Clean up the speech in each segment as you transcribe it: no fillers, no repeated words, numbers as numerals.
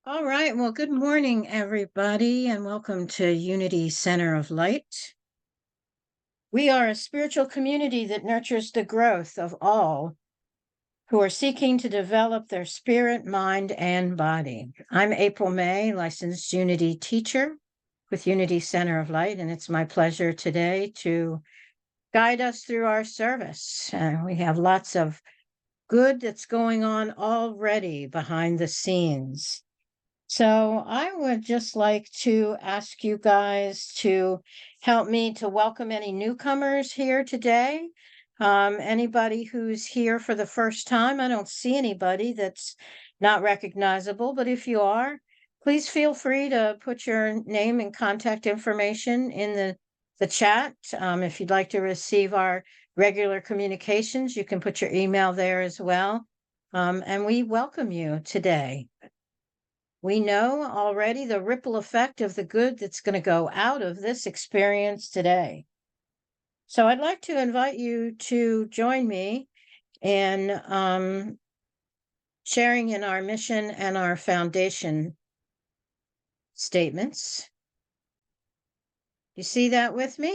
All right. Well, good morning, everybody, and welcome to Unity Center of Light. We are a spiritual community that nurtures the growth of all who are seeking to develop their spirit, mind, and body. I'm April May, licensed Unity teacher with Unity Center of Light, and it's my pleasure today to guide us through our service. We have lots of good that's going on already behind the scenes. So I would just like to ask you guys to help me to welcome any newcomers here today. Anybody who's here for the first time, I don't see anybody that's not recognizable, but if you are, please feel free to put your name and contact information in the chat. If you'd like to receive our regular communications, you can put your email there as well. And we welcome you today. We know already the ripple effect of the good that's going to go out of this experience today. So I'd like to invite you to join me in sharing in our mission and our foundation statements. You see that with me?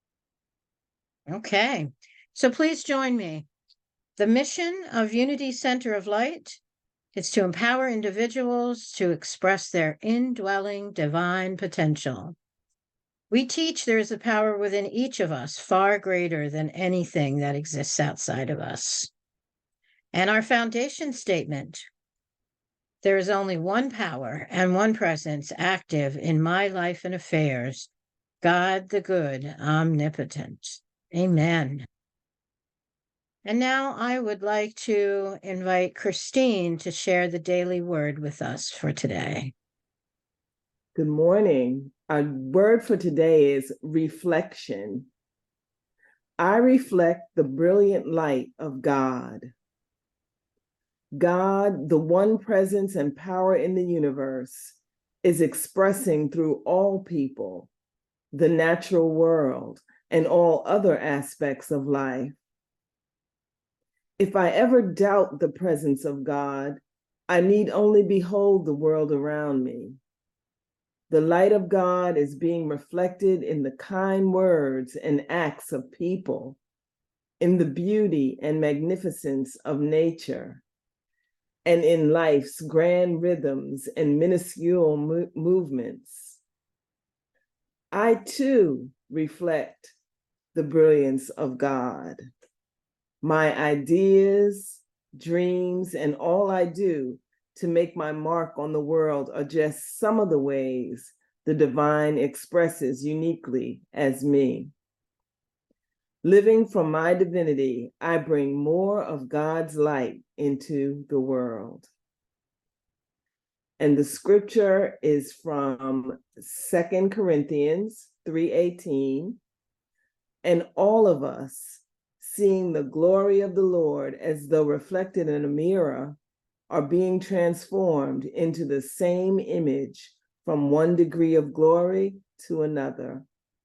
Okay. So please join me. The mission of Unity Center of Light is to empower individuals to express their indwelling divine potential. We teach there is a power within each of us far greater than anything that exists outside of us. And our foundation statement, there is only one power and one presence active in my life and affairs, God the good, omnipotent. Amen. And now I would like to invite Christine to share the daily word with us for today. Good morning. Our word for today is reflection. I reflect the brilliant light of God. God, the one presence and power in the universe, is expressing through all people, the natural world, and all other aspects of life. If I ever doubt the presence of God, I need only behold the world around me. The light of God is being reflected in the kind words and acts of people, in the beauty and magnificence of nature, and in life's grand rhythms and minuscule movements. I too reflect the brilliance of God. My ideas, dreams, and all I do to make my mark on the world are just some of the ways the divine expresses uniquely as me. Living from my divinity, I bring more of God's light into the world. And the scripture is from 2 Corinthians 3:18. And all of us, seeing the glory of the Lord as though reflected in a mirror, are being transformed into the same image from one degree of glory to another.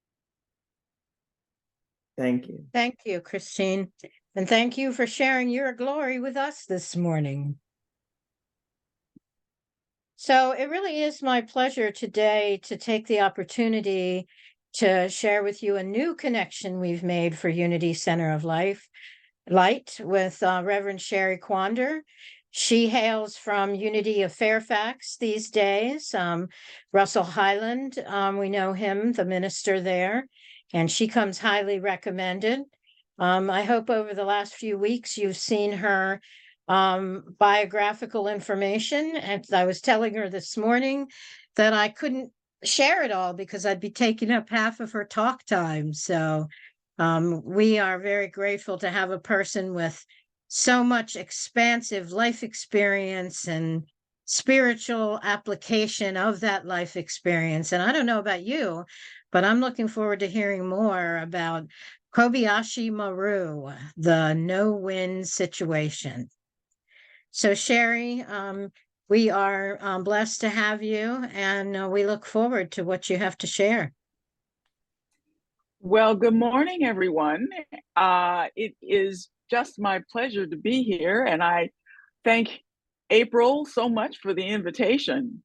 Thank you. Thank you, Christine. And thank you for sharing your glory with us this morning. So it really is my pleasure today to take the opportunity to share with you a new connection we've made for Unity Center of Light with Reverend Sherry Quander. She hails from Unity of Fairfax these days. Russell Highland, we know him, the minister there, and she comes highly recommended. I hope over the last few weeks you've seen her biographical information. And I was telling her this morning that I couldn't share it all because I'd be taking up half of her talk time. So we are very grateful to have a person with so much expansive life experience and spiritual application of that life experience. And I don't know about you, but I'm looking forward to hearing more about Kobayashi Maru, the no-win situation. So Sherry, we are blessed to have you, and we look forward to what you have to share. Well, good morning, everyone. It is just my pleasure to be here, and I thank April so much for the invitation.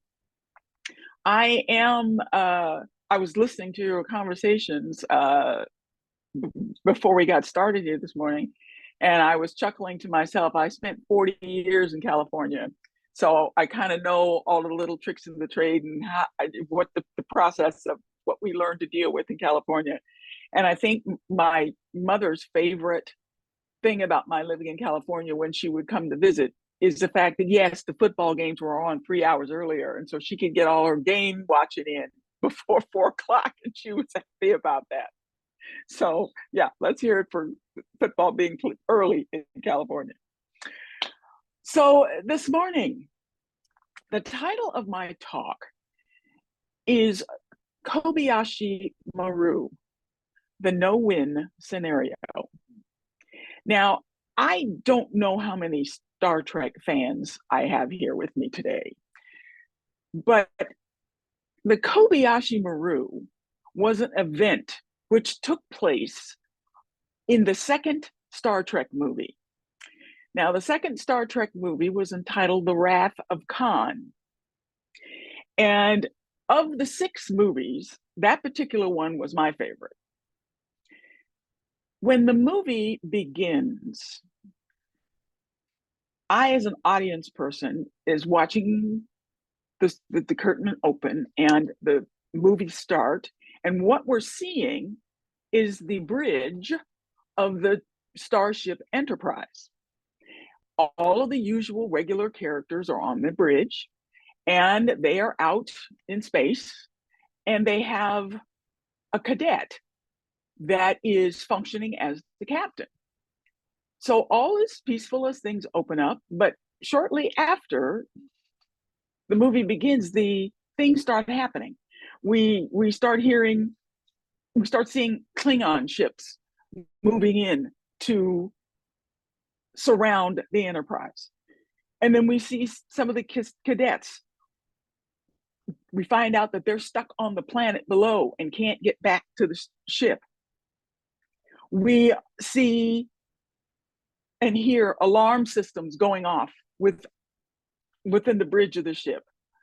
I was listening to your conversations before we got started here this morning, and I was chuckling to myself. I spent 40 years in California, so I kind of know all the little tricks of the trade and what the process of what we learned to deal with in California. And I think my mother's favorite thing about my living in California when she would come to visit is the fact that, yes, the football games were on 3 hours earlier. And so she could get all her game watching in before 4 o'clock. And she was happy about that. So yeah, let's hear it for football being early in California. So this morning, the title of my talk is Kobayashi Maru, the no-win scenario. Now, I don't know how many Star Trek fans I have here with me today, but the Kobayashi Maru was an event which took place in the second Star Trek movie. Now, the second Star Trek movie was entitled The Wrath of Khan. And of the 6 movies, that particular one was my favorite. When the movie begins, I, as an audience person, is watching the curtain open and the movie start. And what we're seeing is the bridge of the Starship Enterprise. All of the usual regular characters are on the bridge, and they are out in space, and they have a cadet that is functioning as the captain. So all is peaceful as things open up, but shortly after the movie begins, the things start happening. We start seeing Klingon ships moving in to surround the Enterprise. And then we see some of the cadets. We find out that they're stuck on the planet below and can't get back to the ship. We see and hear alarm systems going off within the bridge of the ship.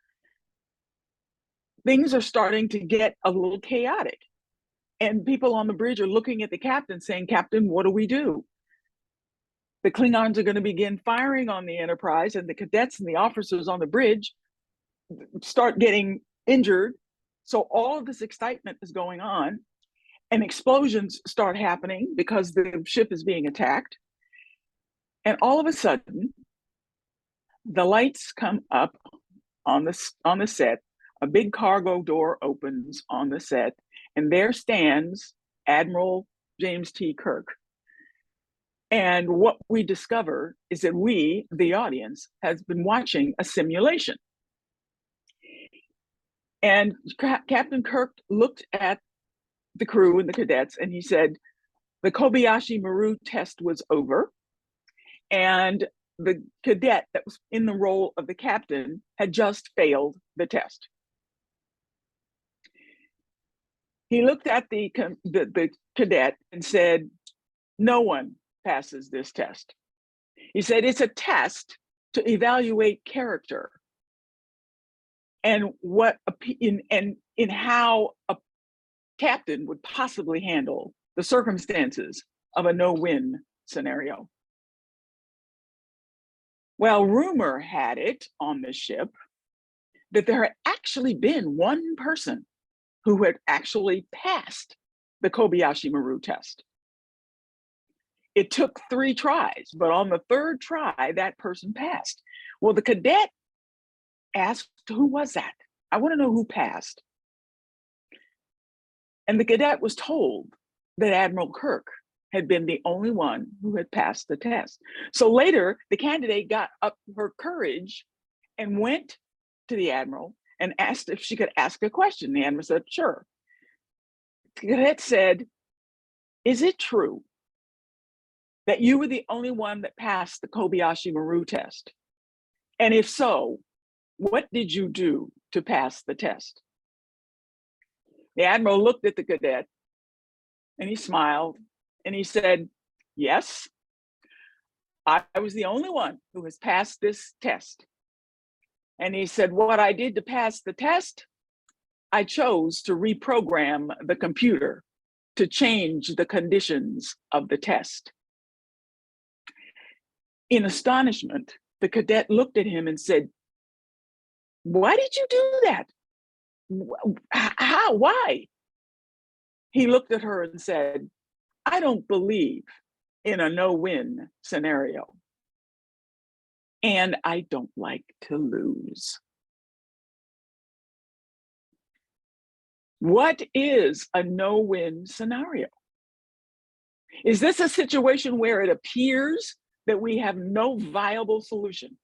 Things are starting to get a little chaotic. And people on the bridge are looking at the captain saying, "Captain, what do we do?" The Klingons are going to begin firing on the Enterprise, and the cadets and the officers on the bridge start getting injured. So all of this excitement is going on, and explosions start happening because the ship is being attacked. And all of a sudden, the lights come up on the set. A big cargo door opens on the set, and there stands Admiral James T. Kirk. And what we discover is that we, the audience, has been watching a simulation. And Captain Kirk looked at the crew and the cadets, and he said, the Kobayashi Maru test was over, and the cadet that was in the role of the captain had just failed the test. He looked at the cadet and said, "No one passes this test." He said, "It's a test to evaluate character and in how a captain would possibly handle the circumstances of a no-win scenario." Well, rumor had it on the ship that there had actually been one person who had actually passed the Kobayashi Maru test. It took 3 tries, but on the 3rd try, that person passed. Well, the cadet asked, "Who was that? I want to know who passed." And the cadet was told that Admiral Kirk had been the only one who had passed the test. So later, the candidate got up her courage and went to the Admiral and asked if she could ask a question. The Admiral said, "Sure." The cadet said, "Is it true that you were the only one that passed the Kobayashi Maru test? And if so, what did you do to pass the test?" The Admiral looked at the cadet and he smiled and he said, "Yes, I was the only one who has passed this test. And he said, what I did to pass the test, I chose to reprogram the computer to change the conditions of the test. In astonishment, the cadet looked at him and said, why did you do that? How? Why? He looked at her and said, I don't believe in a no-win scenario. And I don't like to lose. What is a no-win scenario? Is this a situation where it appears that we have no viable solution?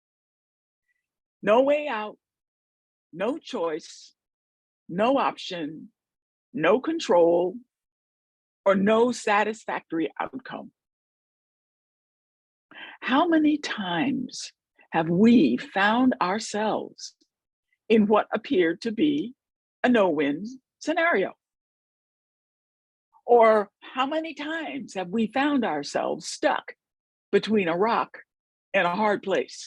No way out, no choice, no option, no control, or no satisfactory outcome? How many times have we found ourselves in what appeared to be a no-win scenario? Or how many times have we found ourselves stuck between a rock and a hard place?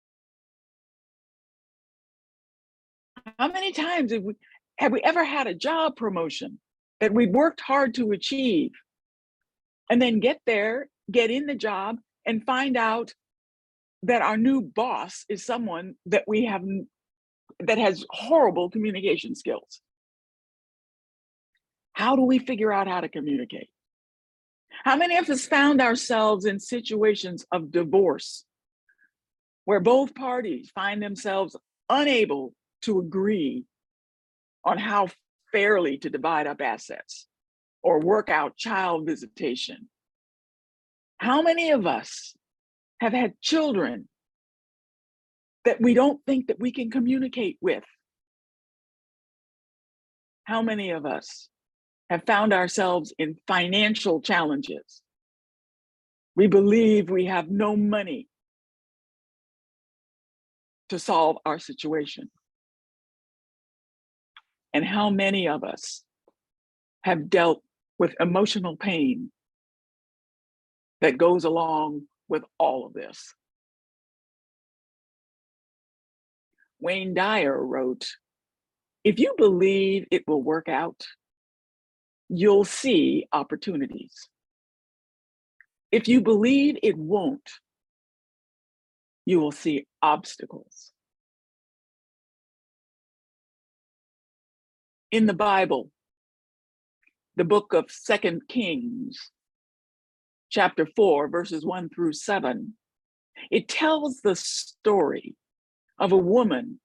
How many times have we ever had a job promotion that we worked hard to achieve, and then get there, get in the job, and find out that our new boss is someone that that has horrible communication skills? How do we figure out how to communicate? How many of us found ourselves in situations of divorce where both parties find themselves unable to agree on how fairly to divide up assets or work out child visitation? How many of us have had children that we don't think that we can communicate with? How many of us have found ourselves in financial challenges? We believe we have no money to solve our situation. And how many of us have dealt with emotional pain that goes along with all of this? Wayne Dyer wrote, if you believe it will work out, you'll see opportunities. If you believe it won't, you will see obstacles. In the Bible, the book of 2 Kings, chapter 4, verses 1 through 7, it tells the story of a woman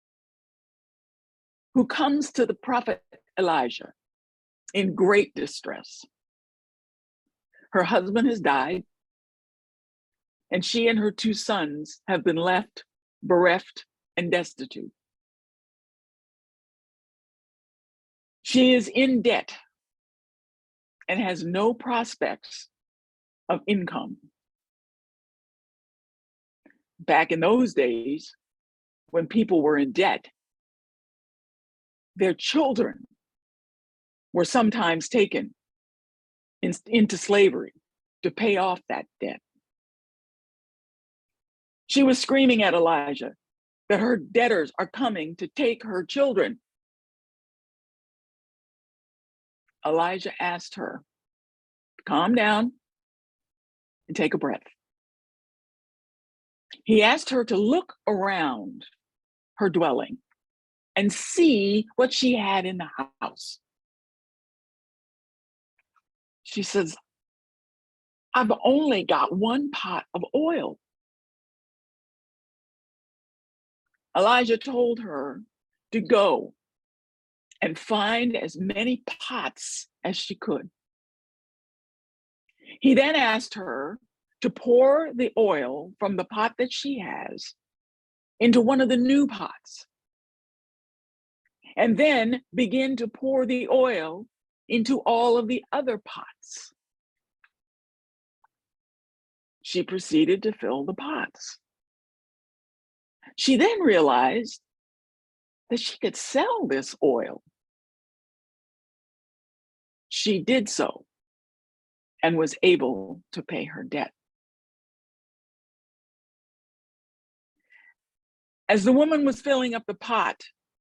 who comes to the prophet Elijah in great distress. Her husband has died, and she and her 2 sons have been left bereft and destitute. She is in debt and has no prospects of income. Back in those days, when people were in debt, their children were sometimes taken into slavery to pay off that debt. She was screaming at Elijah that her debtors are coming to take her children. Elijah asked her to calm down and take a breath. He asked her to look around her dwelling and see what she had in the house. She says, I've only got 1 pot of oil. Elijah told her to go and find as many pots as she could. He then asked her to pour the oil from the pot that she has into one of the new pots, and then begin to pour the oil into all of the other pots. She proceeded to fill the pots. She then realized that she could sell this oil. She did so and was able to pay her debt. As the woman was filling up the pot,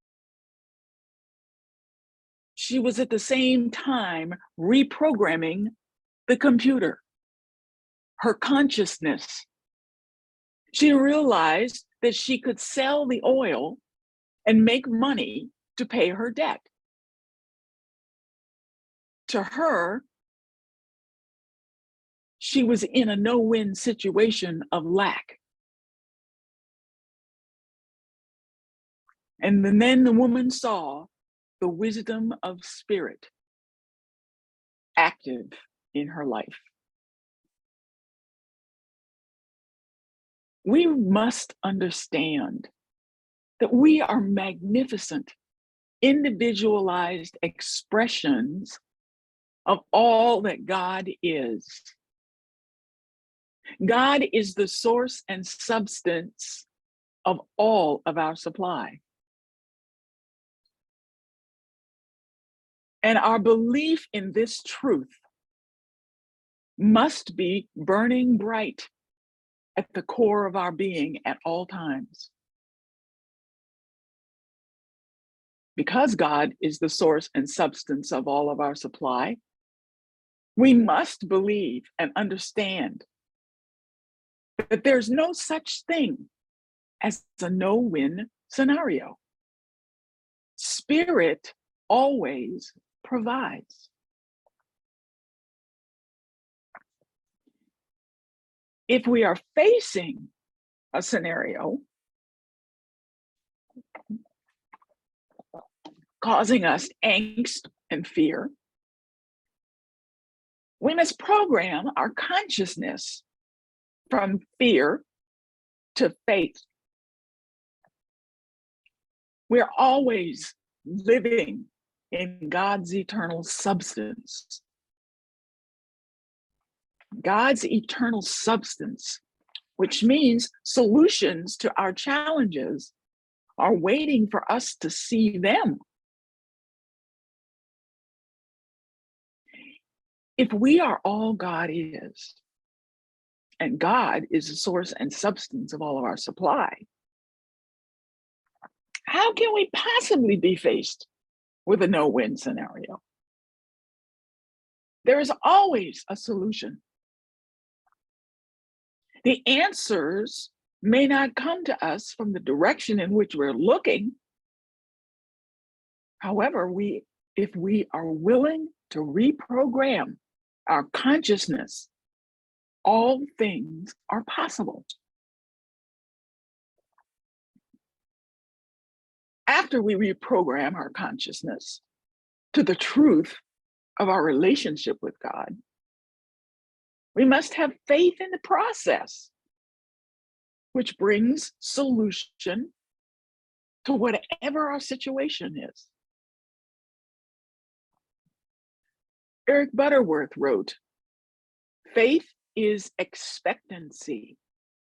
she was at the same time reprogramming the computer, her consciousness. She realized that she could sell the oil and make money to pay her debt. To her, she was in a no-win situation of lack. And then the woman saw the wisdom of spirit active in her life. We must understand that we are magnificent, individualized expressions of all that God is. God is the source and substance of all of our supply. And our belief in this truth must be burning bright at the core of our being at all times. Because God is the source and substance of all of our supply, we must believe and understand that there's no such thing as a no-win scenario. Spirit always provides. If we are facing a scenario causing us angst and fear, we must program our consciousness from fear to faith. We're always living in God's eternal substance. God's eternal substance, which means solutions to our challenges are waiting for us to see them. If we are all God is, and God is the source and substance of all of our supply, how can we possibly be faced with a no-win scenario? There is always a solution. The answers may not come to us from the direction in which we're looking. However, if we are willing to reprogram our consciousness, all things are possible. After we reprogram our consciousness to the truth of our relationship with God, we must have faith in the process, which brings solution to whatever our situation is. Eric Butterworth wrote, "Faith is expectancy.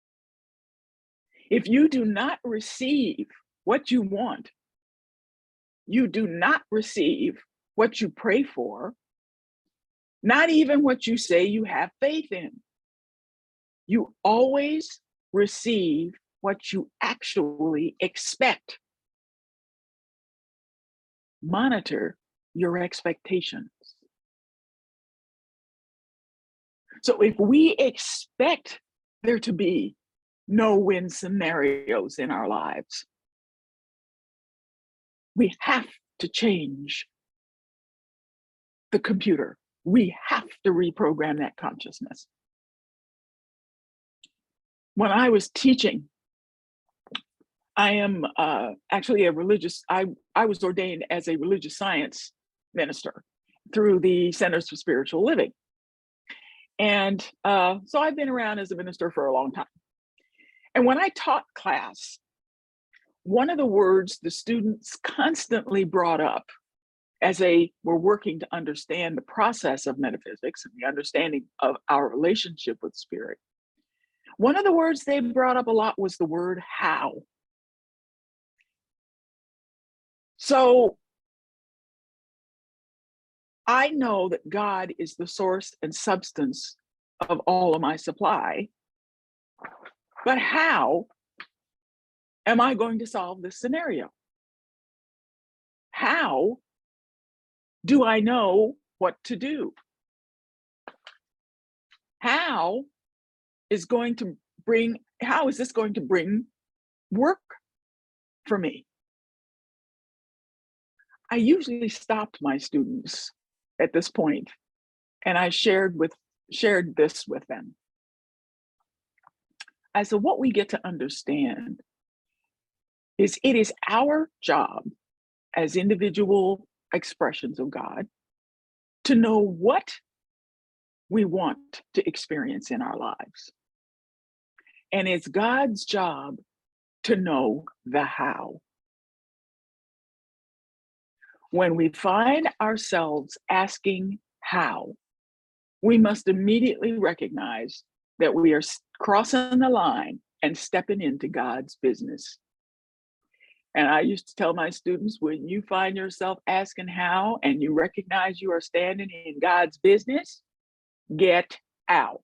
If you do not receive what you want, you do not receive what you pray for, not even what you say you have faith in. You always receive what you actually expect. Monitor your expectations." So if we expect there to be no-win scenarios in our lives, we have to change the computer. We have to reprogram that consciousness. When I was teaching, I am actually a religious, I was ordained as a religious science minister through the Centers for Spiritual Living. And so I've been around as a minister for a long time. And when I taught class, one of the words the students constantly brought up as they were working to understand the process of metaphysics and the understanding of our relationship with spirit, one of the words they brought up a lot was the word how. So I know that God is the source and substance of all of my supply, but how am I going to solve this scenario? How do I know what to do? How is this going to bring work for me? I usually stopped my students at this point, and I shared this with them. I said, what we get to understand is it is our job as individual expressions of God to know what we want to experience in our lives. And it's God's job to know the how. When we find ourselves asking how, we must immediately recognize that we are crossing the line and stepping into God's business. And I used to tell my students, when you find yourself asking how and you recognize you are standing in God's business, get out,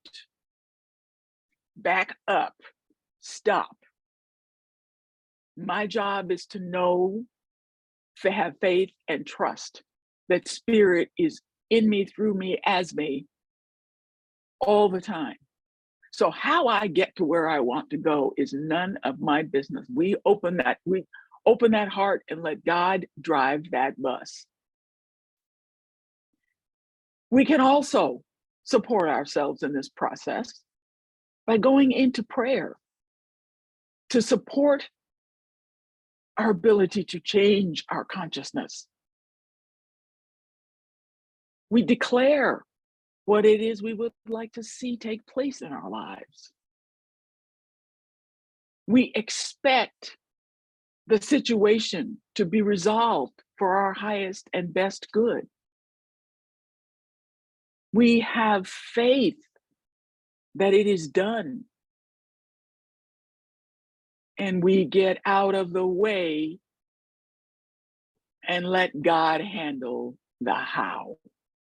back up, stop. My job is to know, to have faith and trust that Spirit is in me, through me, as me, all the time. So how I get to where I want to go is none of my business. We open that heart and let God drive that bus. We can also support ourselves in this process by going into prayer to support our ability to change our consciousness. We declare what it is we would like to see take place in our lives. We expect the situation to be resolved for our highest and best good. We have faith that it is done. And we get out of the way and let God handle the how.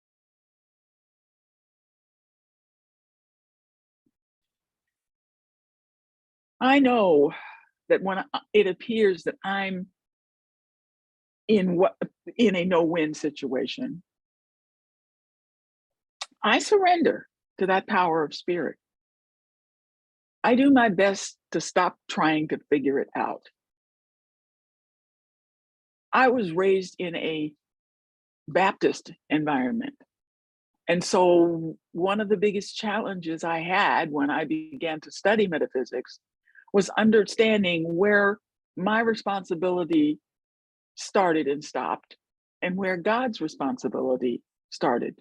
I know that when it appears that I'm in a no-win situation, I surrender to that power of Spirit. I do my best to stop trying to figure it out. I was raised in a Baptist environment. And so one of the biggest challenges I had when I began to study metaphysics was understanding where my responsibility started and stopped, and where God's responsibility started.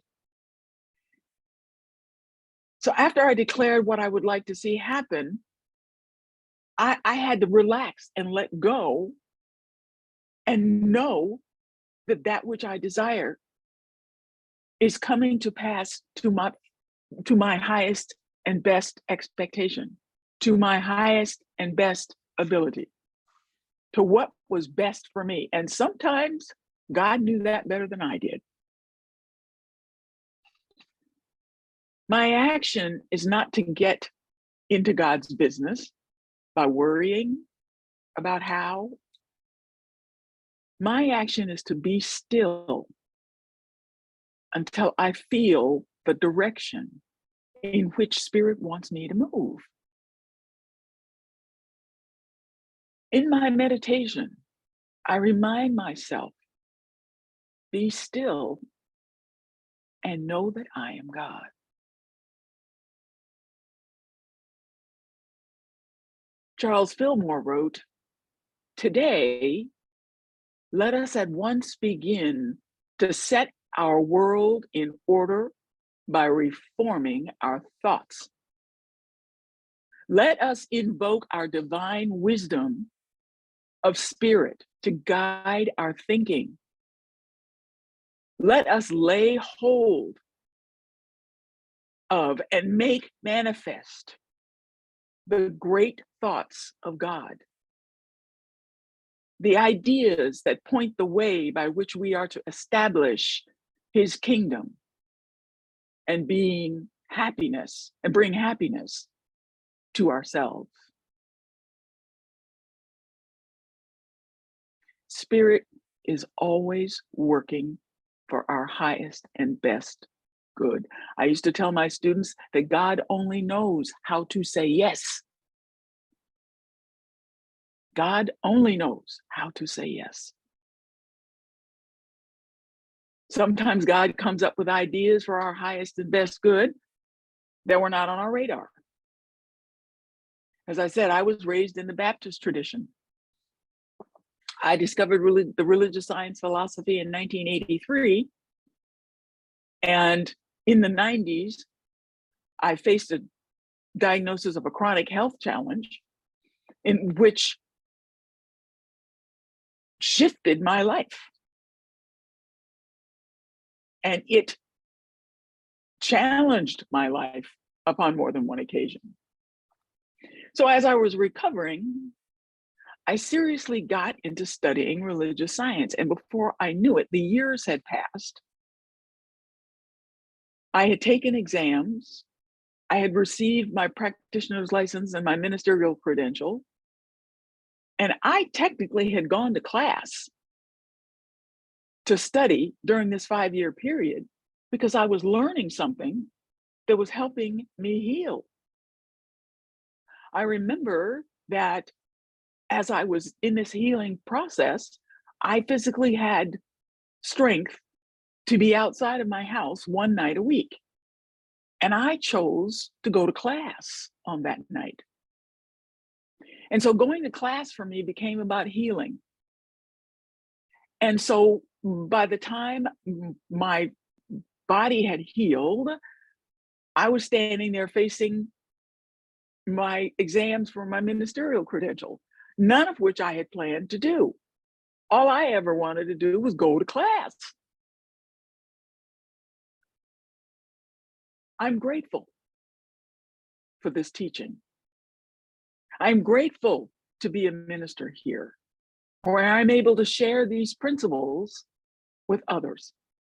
So after I declared what I would like to see happen, I had to relax and let go and know that that which I desire is coming to pass to my highest and best expectation, to my highest and best ability, to what was best for me. And sometimes God knew that better than I did. My action is not to get into God's business by worrying about how. My action is to be still until I feel the direction in which Spirit wants me to move. In my meditation, I remind myself, be still and know that I am God. Charles Fillmore wrote, "Today, let us at once begin to set our world in order by reforming our thoughts. Let us invoke our divine wisdom of Spirit to guide our thinking. Let us lay hold of and make manifest the great thoughts of God, the ideas that point the way by which we are to establish His kingdom and bring happiness to ourselves." Spirit is always working for our highest and best good. I used to tell my students that God only knows how to say yes. God only knows how to say yes. Sometimes God comes up with ideas for our highest and best good that were not on our radar. As I said, I was raised in the Baptist tradition. I discovered the religious science philosophy in 1983. And in the 90s, I faced a diagnosis of a chronic health challenge in which shifted my life. And it challenged my life upon more than one occasion. So as I was recovering, I seriously got into studying religious science. And before I knew it, the years had passed. I had taken exams. I had received my practitioner's license and my ministerial credential. And I technically had gone to class to study during this 5-year period because I was learning something that was helping me heal. I remember that as I was in this healing process, I physically had strength to be outside of my house one night a week. And I chose to go to class on that night. And so going to class for me became about healing. And so by the time my body had healed, I was standing there facing my exams for my ministerial credential, none of which I had planned to do. All I ever wanted to do was go to class. I'm grateful for this teaching. I'm grateful to be a minister here, where I'm able to share these principles with others.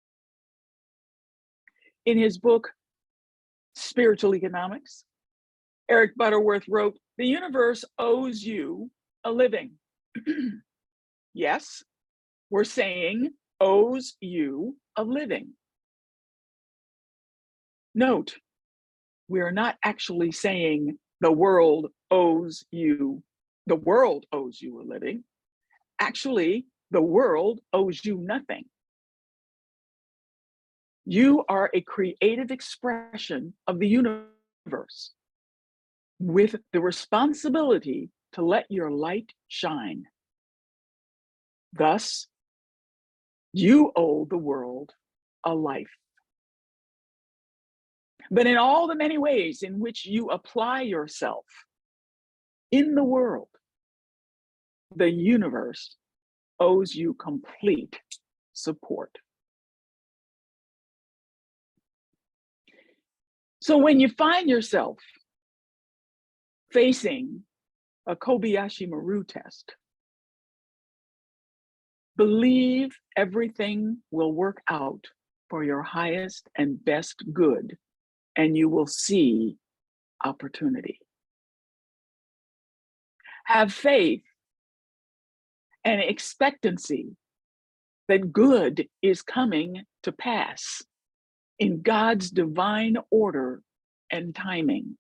In his book, Spiritual Economics, Eric Butterworth wrote, "The universe owes you a living." Yes, we're saying owes you a living. Note, we are not actually saying the world owes you a living. Actually, the world owes you nothing. You are a creative expression of the universe with the responsibility to let your light shine. Thus, you owe the world a life. But in all the many ways in which you apply yourself in the world, the universe owes you complete support. So when you find yourself facing a Kobayashi Maru test, believe everything will work out for your highest and best good, and you will see opportunity. Have faith and expectancy that good is coming to pass in God's divine order and timing.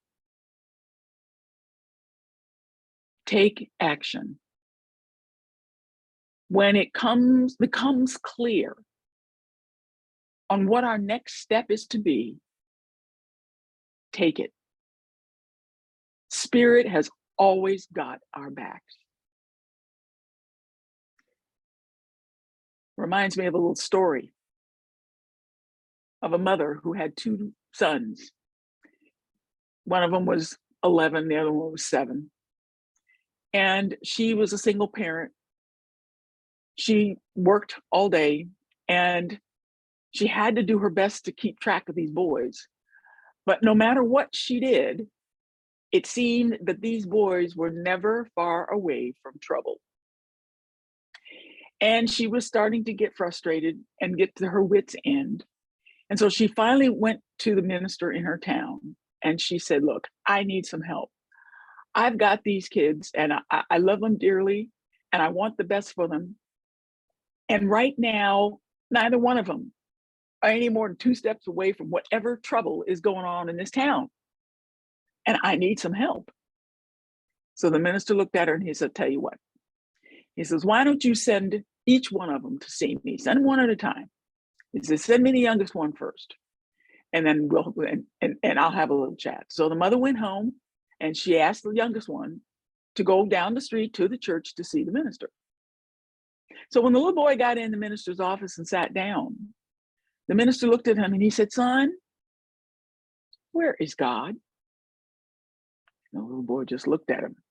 Take action. When it becomes clear on what our next step is to be, take it. Spirit has always got our backs. Reminds me of a little story of a mother who had 2 sons. One of them was 11, the other one was 7. And she was a single parent. She worked all day and she had to do her best to keep track of these boys. But no matter what she did, it seemed that these boys were never far away from trouble. And she was starting to get frustrated and get to her wit's end. And so she finally went to the minister in her town and she said, "Look, I need some help. I've got these kids and I love them dearly and I want the best for them, And right now, neither one of them are any more than 2 steps away from whatever trouble is going on in this town. And I need some help. So the minister looked at her and he said, tell you what. He says, why don't you send each one of them to see me? Send them one at a time. He says, send me the youngest one first. And then we'll, and I'll have a little chat. So the mother went home and she asked the youngest one to go down the street to the church to see the minister. So when the little boy got in the minister's office and sat down, the minister looked at him and he said, son, where is God? And the little boy just looked at him.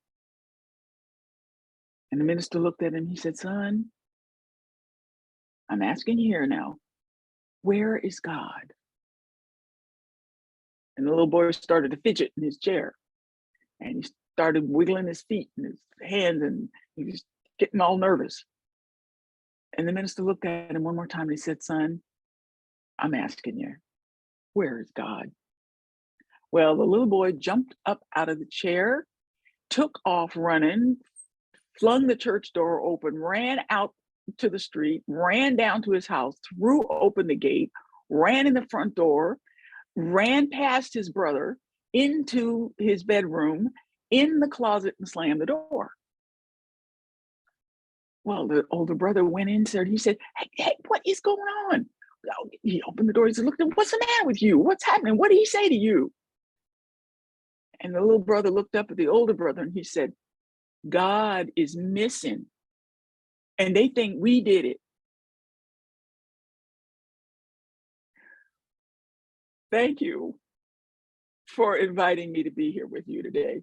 And the minister looked at him. He said, son, I'm asking you here now, where is God? And the little boy started to fidget in his chair. And he started wiggling his feet and his hands, and he was getting all nervous. And the minister looked at him one more time and he said, son, I'm asking you, where is God? Well, the little boy jumped up out of the chair, took off running, flung the church door open, ran out to the street, ran down to his house, threw open the gate, ran in the front door, ran past his brother into his bedroom, in the closet, and slammed the door. Well, the older brother went in there. He said, hey, what is going on? He opened the door. He said, look, what's the matter with you? What's happening? What did he say to you? And the little brother looked up at the older brother and he said, God is missing. And they think we did it. Thank you for inviting me to be here with you today.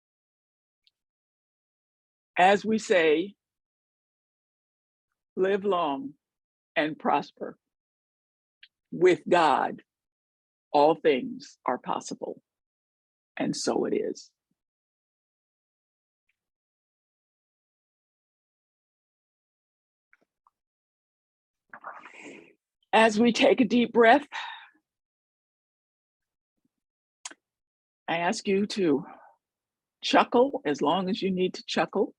As we say, live long and prosper. With God, all things are possible. And so it is. As we take a deep breath, I ask you to chuckle as long as you need to chuckle,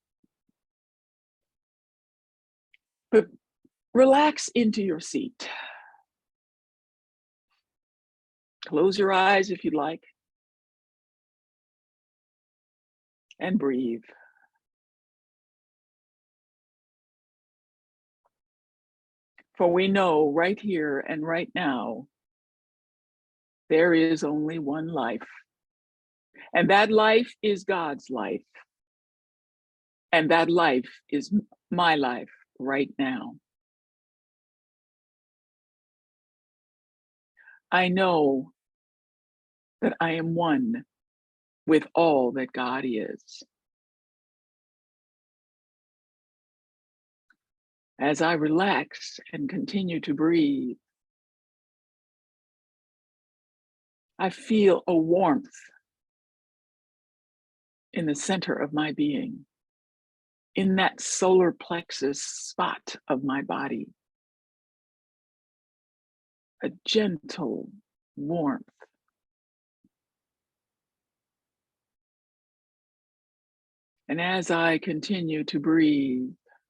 but relax into your seat. Close your eyes if you'd like, and breathe. For we know right here and right now, there is only one life. And that life is God's life. And that life is my life right now. I know that I am one with all that God is. As I relax and continue to breathe, I feel a warmth in the center of my being, in that solar plexus spot of my body. A gentle warmth. And as I continue to breathe,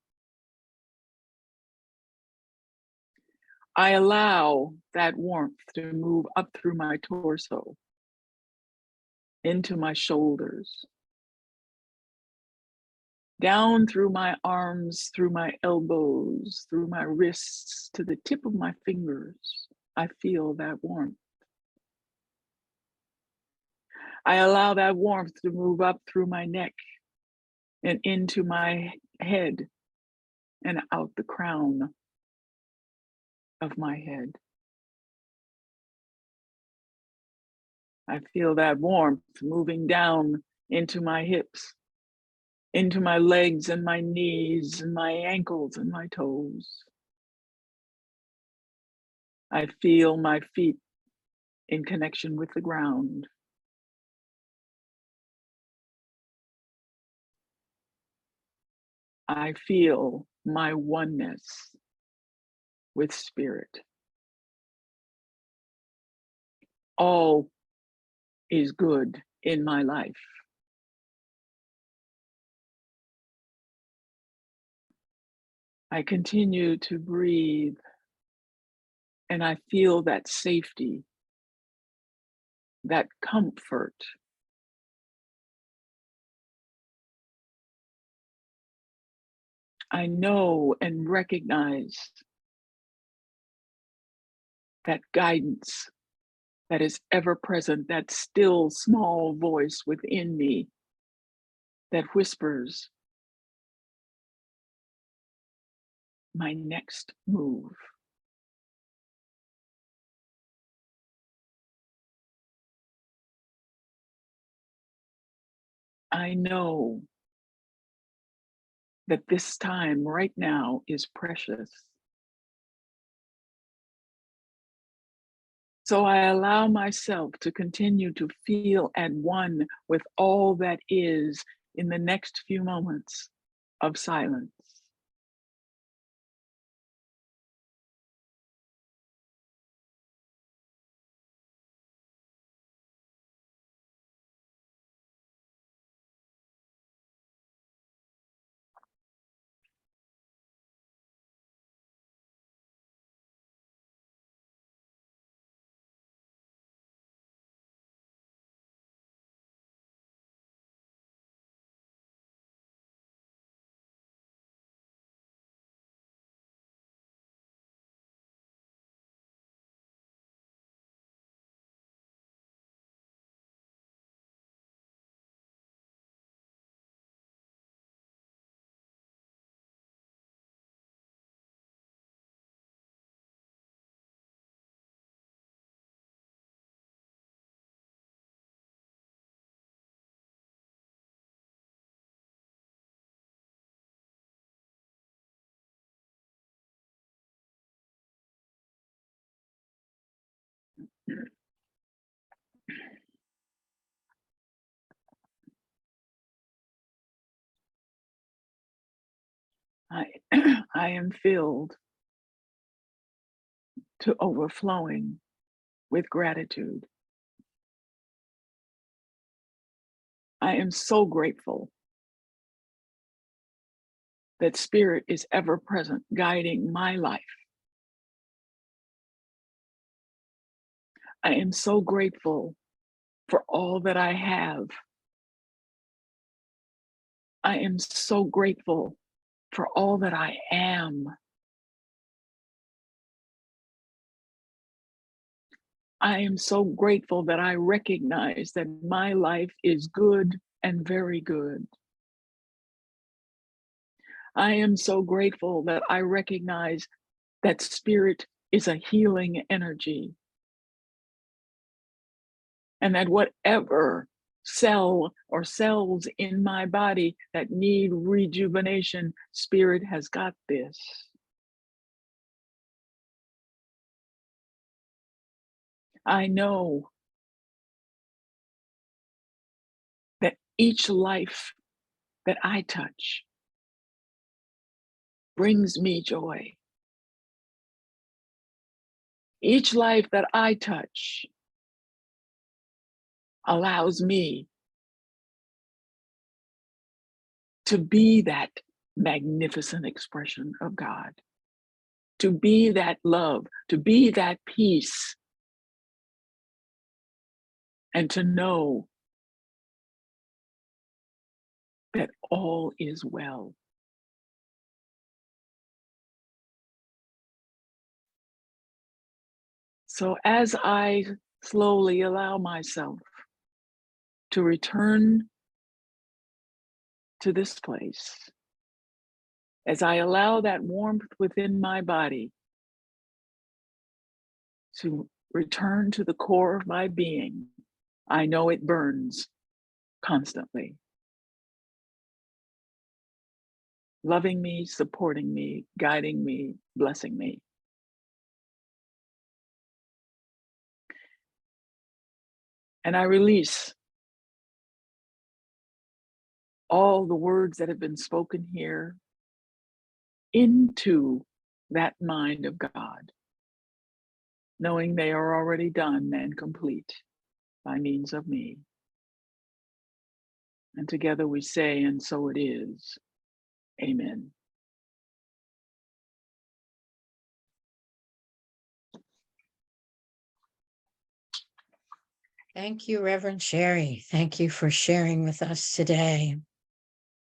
I allow that warmth to move up through my torso, into my shoulders, down through my arms, through my elbows, through my wrists, to the tip of my fingers. I feel that warmth. I allow that warmth to move up through my neck and into my head and out the crown of my head. I feel that warmth moving down into my hips, into my legs and my knees and my ankles and my toes. I feel my feet in connection with the ground. I feel my oneness with spirit. All is good in my life. I continue to breathe, and I feel that safety, that comfort. I know and recognize that guidance that is ever present, that still small voice within me that whispers my next move. I know that this time right now is precious. So I allow myself to continue to feel at one with all that is in the next few moments of silence. I, I am filled to overflowing with gratitude. I am so grateful that Spirit is ever present, guiding my life. I am so grateful for all that I have. I am so grateful for all that I am. I am so grateful that I recognize that my life is good and very good. I am so grateful that I recognize that Spirit is a healing energy, and that whatever cell or cells in my body that need rejuvenation, Spirit has got this. I know that each life that I touch brings me joy. Each life that I touch allows me to be that magnificent expression of God, to be that love, to be that peace, and to know that all is well. So as I slowly allow myself to return to this place, as I allow that warmth within my body to return to the core of my being, I know it burns constantly, loving me, supporting me, guiding me, blessing me. And I release all the words that have been spoken here into that mind of God, knowing they are already done and complete by means of me. And together we say, and so it is. Amen. Thank you, Reverend Sherry. Thank you for sharing with us today.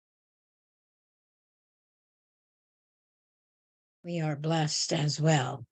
We are blessed as well.